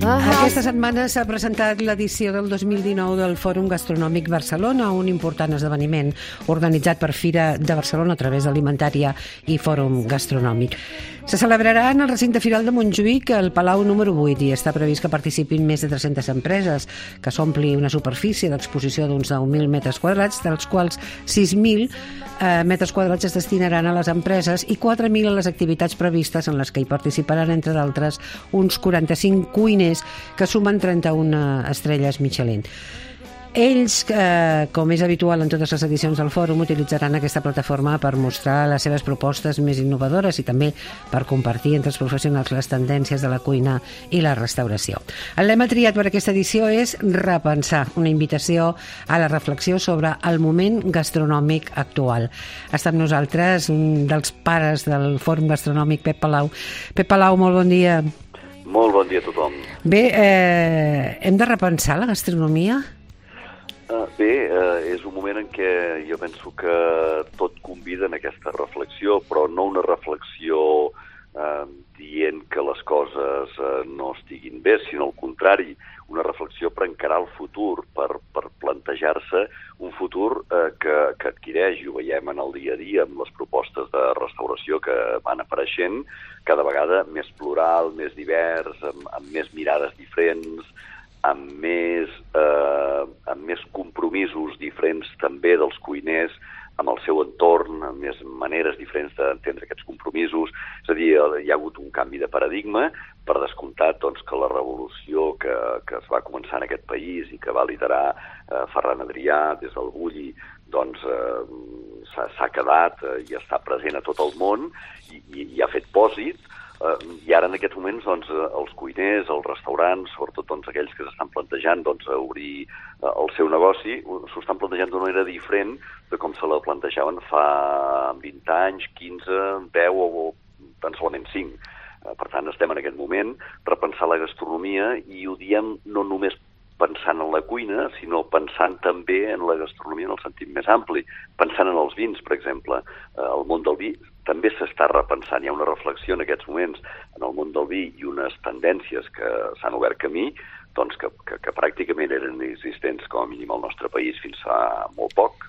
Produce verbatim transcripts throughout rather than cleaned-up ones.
Aquesta setmana s'ha presentat l'edició del dos mil dinou del Fòrum Gastronòmic Barcelona, un important esdeveniment organitzat per Fira de Barcelona a través d'Alimentària i Fòrum Gastronòmic. Se celebrarà en el recinte firal de Montjuïc, al Palau número vuit, i està previst que participin més de tres-centes empreses, que s'ompli una superfície d'exposició d'uns deu mil metres quadrats, dels quals sis mil eh, metres quadrats es destinaran a les empreses i quatre mil a les activitats previstes, en les que hi participaran, entre d'altres, uns quaranta-cinc cuiners que sumen trenta-una estrelles Michelin. Ells, eh, com és habitual en totes les edicions del fòrum, utilitzaran aquesta plataforma per mostrar les seves propostes més innovadores i també per compartir entre els professionals les tendències de la cuina i la restauració. El lema triat per aquesta edició és Repensar, una invitació a la reflexió sobre el moment gastronòmic actual. Està amb nosaltres un dels pares del fòrum gastronòmic, Pep Palau. Pep Palau, molt bon dia. Molt bon dia a tothom. Bé, eh, hem de repensar la gastronomia? Uh, bé, uh, és un moment en què jo penso que tot convida en aquesta reflexió, però no una reflexió uh, dient que les coses uh, no estiguin bé, sinó al contrari, una reflexió per encarar el futur, per, per plantejar-se un futur uh, que, que adquireix, i ho veiem en el dia a dia amb les propostes de restauració que van apareixent, cada vegada més plural, més divers, amb, amb més mirades diferents, amb més, eh, amb més compromisos diferents també dels cuiners amb el seu entorn, amb més maneres diferents d'entendre aquests compromisos. És a dir, hi ha hagut un canvi de paradigma, per descomptat doncs, que la revolució que, que es va començar en aquest país i que va liderar eh, Ferran Adrià des del Bulli, doncs eh, s'ha quedat eh, i està present a tot el món i, i, i ha fet pòsit. Uh, I ara, en aquests moments, doncs, els cuiners, els restaurants, sobretot doncs, aquells que s'estan plantejant doncs, obrir uh, el seu negoci, s'ho estan plantejant d'una manera diferent de com se la plantejaven fa vint anys, quinze, deu o tan solament cinc. Uh, per tant, estem en aquest moment repensar la gastronomia i ho diem no només pensant en la cuina, sinó pensant també en la gastronomia en el sentit més ampli, pensant en els vins, per exemple. Uh, el món del vi també s'està repensant. Hi ha una reflexió en aquests moments en el món del vi i unes tendències que s'han obert camí, doncs que, que, que pràcticament eren inexistents com a mínim al nostre país fins fa molt poc.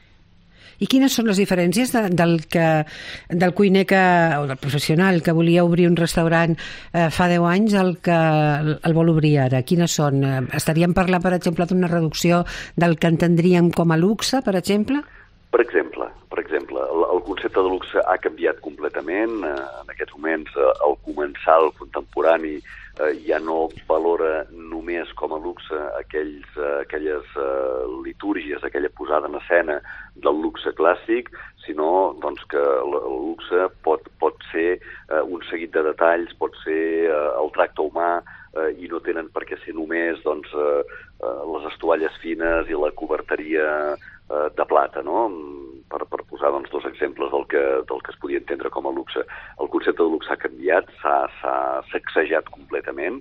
I quines són les diferències de, del, que, del cuiner que, o del professional que volia obrir un restaurant eh, fa deu anys al que el vol obrir ara? Quines són? Estaríem parlant, per exemple, d'una reducció del que entendríem com a luxe, per exemple? Per exemple, per exemple, el, el concepte de luxe ha canviat completament. Eh, en aquests moments, eh, el comensal contemporani eh, ja no valora només com a luxe aquells, eh, aquelles eh, litúrgies, aquella posada en escena del luxe clàssic, sinó doncs, que el, el luxe pot, pot ser eh, un seguit de detalls, pot ser eh, el tracte humà, eh, i no tenen per què ser només doncs, eh, eh, les estovalles fines i la coberteria eh, de plata, no? Per, per posar doncs, dos exemples del que, del que es podia entendre com a luxe. El concepte de luxe ha canviat, s'ha sacsejat completament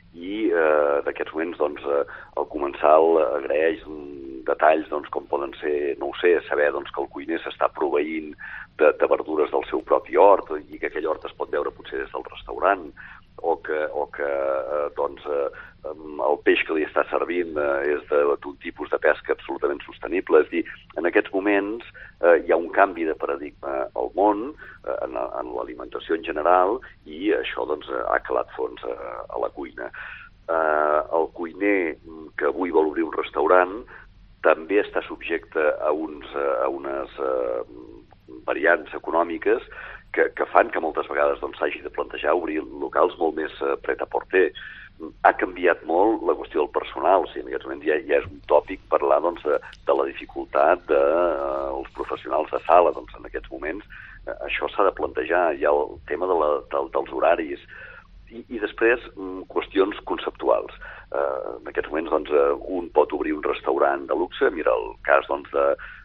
i eh, d'aquests moments doncs, eh, el comensal agraeix detalls doncs, com poden ser, no ho sé, saber doncs, que el cuiner s'està proveint de, de verdures del seu propi hort i que aquell hort es pot veure potser des del restaurant, o que, o que eh, doncs, eh, el peix que li està servint eh, és d'un tipus de pesca absolutament sostenible. És a dir, en aquests moments eh, hi ha un canvi de paradigma al món, eh, en, en l'alimentació en general, i això doncs, ha calat fons a, a la cuina. Eh, el cuiner que avui vol obrir un restaurant també està subjecte a, uns, a unes eh, variants econòmiques que, que fan que moltes vegades doncs, s'hagi de plantejar obrir locals molt més eh, pret-a-porter. Ha canviat molt la qüestió del personal. O sigui, en aquests moments ja, ja és un tòpic parlar doncs, de, de la dificultat dels de, uh, professionals de sala. Doncs, en aquests moments uh, això s'ha de plantejar. Hi ha el tema de la, de, dels horaris. I, i després um, qüestions conceptuals. Uh, en aquests moments doncs, uh, un pot obrir un restaurant de luxe. Mira el cas doncs, de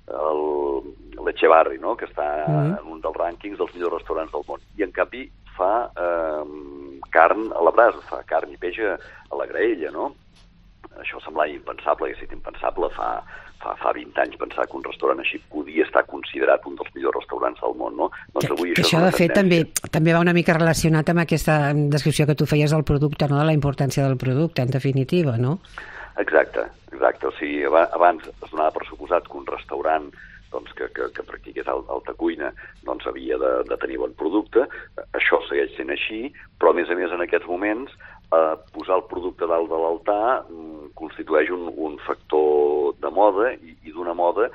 el l'Echevarri, no? Que està mm-hmm. en un dels rànquings dels millors restaurants del món. I en canvi fa eh, carn a la brasa, fa carn i peix a la graella, no? això semblava impensable, hagués estat impensable fa, fa, fa vint anys pensar que un restaurant així podia estar considerat un dels millors restaurants del món, no? Doncs avui que, això, això de fet, també, també va una mica relacionat amb aquesta descripció que tu feies del producte, no? De la importància del producte, en definitiva, no? Exacte, exacte. O sigui, abans es donava per suposat que un restaurant doncs, que, que, que practiqués alta cuina doncs havia de, de tenir bon producte. Això segueix sent així, però a més a més en aquests moments eh, posar el producte dalt de l'altar mm, constitueix un, un factor de moda i, i d'una moda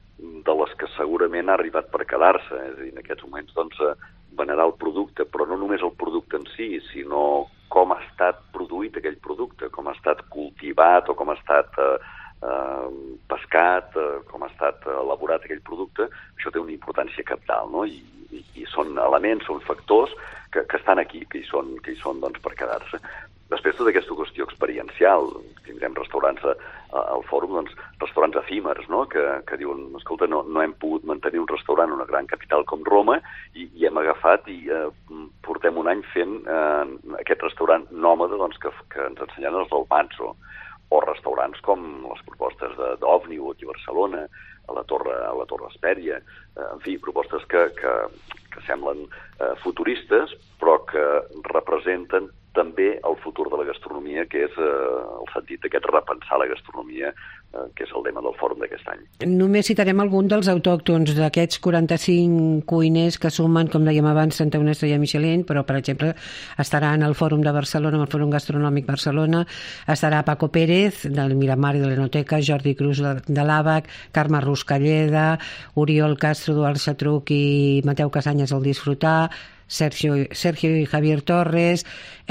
de les que segurament ha arribat per quedar-se. És a dir, en aquests moments doncs, venerar el producte, però no només el producte en si, sinó com ha estat produït aquell producte, com ha estat cultivat o com ha estat eh, eh, pescat, eh, com ha estat elaborat aquell producte, això té una importància cabdal, no? I, i, i són elements, són factors que, que estan aquí, que hi són, que hi són doncs, per quedar-se. Després, tota aquesta qüestió experiencial, tindrem restaurants a, a, al fòrum, doncs, restaurants efímers, no? que, que diuen, escolta, no, no hem pogut mantenir un restaurant en una gran capital com Roma i, i hem agafat i eh, portem un any fent eh, aquest restaurant nòmada doncs, que, que ens ensenyen els del Manso, o restaurants com les propostes d'Òmniu aquí a Barcelona, a la Torre, a la Torre Hespèria, eh, en fi, propostes que, que, que semblen eh, futuristes, però que representen també el futur de la gastronomia, que és eh, el sentit d'aquest repensar la gastronomia, eh, que és el tema del fòrum d'aquest any. Només citarem algun dels autòctons d'aquests quaranta-cinc cuiners que sumen, com dèiem abans, trenta una estrella Michelin, però, per exemple, estaran al Fòrum de Barcelona, al Fòrum Gastronòmic Barcelona, estarà Paco Pérez, del Miramar i de l'Enoteca, Jordi Cruz de, de l'Àbac, Carme Ruscalleda, Oriol Castro, Eduard Xatruc i Mateu Casanyes al Disfrutar, Sergio, Sergio i Javier Torres,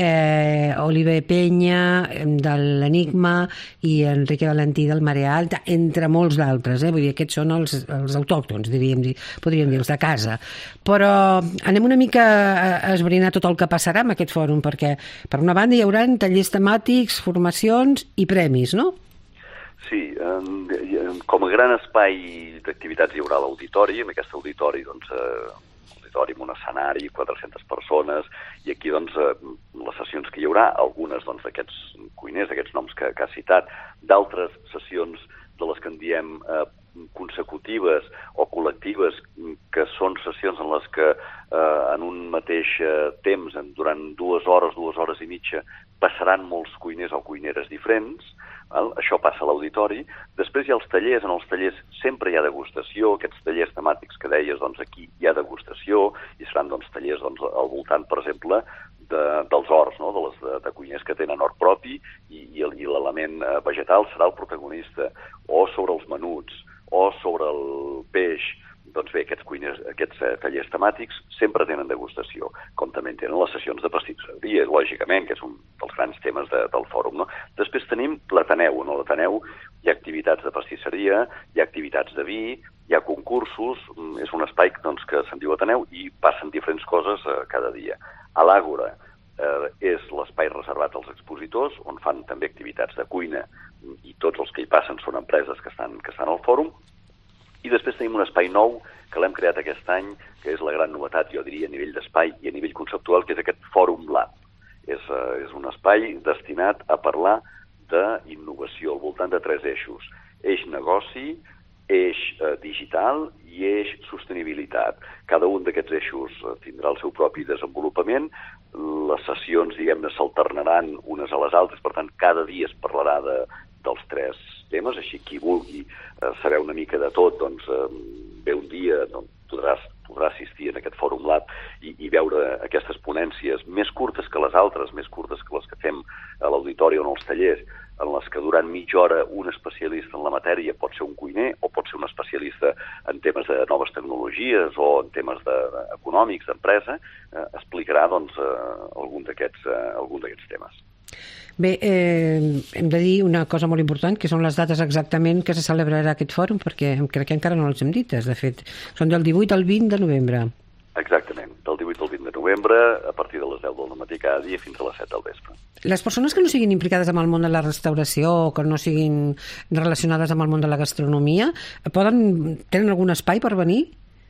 eh, Oliver Peña de l'Enigma i Enrique Valentí del Marea Alta, entre molts d'altres. Eh? Vull dir, aquests són els, els autòctons, diríem, podríem dir, els de casa. Però anem una mica a esbrinar tot el que passarà amb aquest fòrum, perquè per una banda hi haurà tallers temàtics, formacions i premis, no? Sí, com a gran espai d'activitats hi haurà l'auditori, en aquest auditori doncs, auditori amb un escenari, quatre-centes persones, i aquí doncs, les sessions que hi haurà, algunes doncs, d'aquests cuiners, d'aquests noms que, que ha citat, d'altres sessions de les que en diem eh, consecutives o col·lectives, que són sessions en les que eh, en un mateix eh, temps, durant dues hores, dues hores i mitja, passaran molts cuiners o cuineres diferents. Val? Això passa a l'auditori. Després hi ha els tallers. En els tallers sempre hi ha degustació. Aquests tallers temàtics que deies, doncs aquí hi ha degustació i seran doncs, tallers doncs, al voltant, per exemple, de, dels horts, no? de, les, de, de cuiners que tenen hort propi i, i l'element vegetal serà el protagonista, o sobre els menuts, o sobre el peix. Doncs bé, aquests, cuiners, aquests eh, tallers temàtics sempre tenen degustació, com també tenen les sessions de pastisseria, lògicament, que és un dels grans temes de, del fòrum. No? Després tenim l'Ateneu. En l'Ateneu hi ha activitats de pastisseria, hi ha activitats de vi, hi ha concursos, és un espai doncs, que se'n diu Ateneu i passen diferents coses eh, cada dia. A l'Àgora eh, és l'espai reservat als expositors, on fan també activitats de cuina i tots els que hi passen són empreses que estan, que estan al fòrum. I després tenim un espai nou que l'hem creat aquest any, que és la gran novetat, jo diria, a nivell d'espai i a nivell conceptual, que és aquest Fòrum Lab. És, uh, és un espai destinat a parlar d'innovació al voltant de tres eixos. Eix negoci, eix uh, digital i eix sostenibilitat. Cada un d'aquests eixos uh, tindrà el seu propi desenvolupament. Les sessions, diguem-ne, s'alternaran unes a les altres, per tant, cada dia es parlarà de, dels tres temes, així qui vulgui eh, saber una mica de tot, doncs eh, ve un dia, doncs, podràs, podrà assistir en aquest Fòrum Lab i, i veure aquestes ponències més curtes que les altres, més curtes que les que fem a l'auditori o en els tallers, en les que durant mitja hora un especialista en la matèria pot ser un cuiner o pot ser un especialista en temes de noves tecnologies o en temes de, de, econòmics, d'empresa, eh, explicarà doncs, eh, algun d'aquests eh, algun d'aquests temes. Bé, eh, hem de dir una cosa molt important, que són les dates exactament que se celebrarà aquest fòrum, perquè crec que encara no les hem dites, de fet. Són del divuit al vint de novembre. Exactament, del divuit al vint de novembre, a partir de les deu del matí cada dia fins a les set del vespre. Les persones que no siguin implicades amb el món de la restauració o que no siguin relacionades amb el món de la gastronomia, poden tenen algun espai per venir?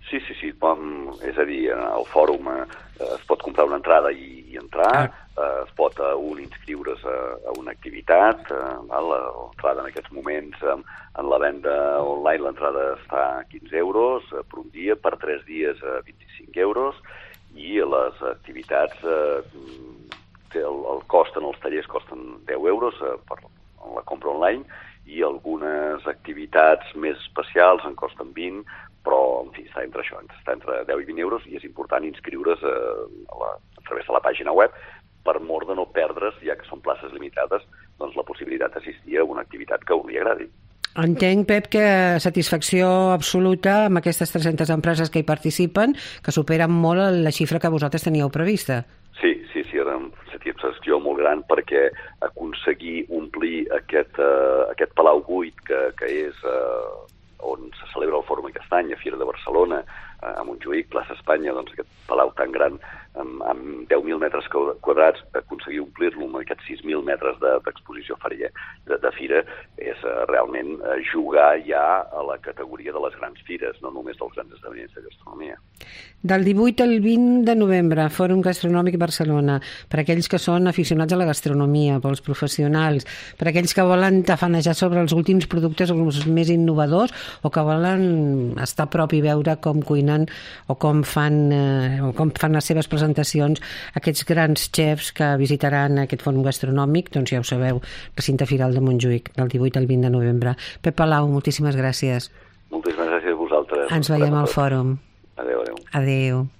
Sí, sí, sí. Bon, és a dir, al fòrum eh, es pot comprar una entrada i, i entrar, ah. eh, es pot a un inscriure's a, a una activitat, eh, l'entrada en aquests moments eh, en la venda online l'entrada està a quinze euros eh, per un dia, per tres dies a vint-i-cinc euros, i les activitats, eh, el, el cost en els tallers costen deu euros eh, per la compra online, i algunes activitats més especials en costen vint, però, en fi, està entre això, està entre deu i vint euros, i és important inscriure's a, a, la, a través de la pàgina web per mort de no perdre's, ja que són places limitades, doncs la possibilitat d'assistir a una activitat que li agradi. Entenc, Pep, que satisfacció absoluta amb aquestes tres-centes empreses que hi participen, que superen molt la xifra que vosaltres teníeu prevista. Sí, sí, sí, era una satisfacció molt gran, perquè aconseguir omplir aquest, uh, aquest palau buit que, que és uh, on se celebra el Fòrum aquest any, a Fira de Barcelona, uh, a Montjuïc, plaça Espanya, doncs aquest palau tan gran, amb, amb deu mil metres quadrats, aconseguir omplir-lo amb aquests sis mil metres d'exposició de, de, de fira, és uh, realment uh, jugar ja a la categoria de les grans fires, no només dels grans esdeveniments de gastronomia. Del divuit al vint de novembre, Fòrum Gastronòmic Barcelona, per aquells que són aficionats a la gastronomia, pels professionals, per aquells que volen tafanejar sobre els últims productes, els més innovadors, o que volen estar a prop i veure com cuinen o com fan, eh, o com fan les seves presentacions aquests grans xefs que visitaran aquest Fòrum Gastronòmic, doncs ja ho sabeu, recinte Firal de Montjuïc, del divuit al vint de novembre. Pep Palau, moltíssimes gràcies. Moltíssimes gràcies a vosaltres. Ens veiem al fòrum. Adéu, adéu. Adéu.